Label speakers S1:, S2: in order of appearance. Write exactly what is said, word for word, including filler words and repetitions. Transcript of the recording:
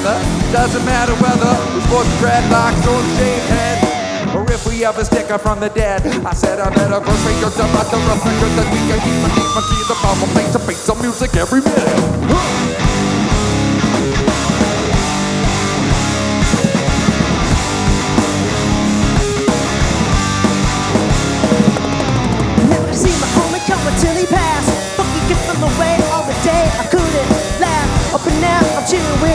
S1: together. Doesn't matter whether we're sports dreadlocks or shaved heads, or if we ever stick up from the dead. I said I better first make a dumb about the rough record that we can keep my keep my keys above my face to face some music every minute.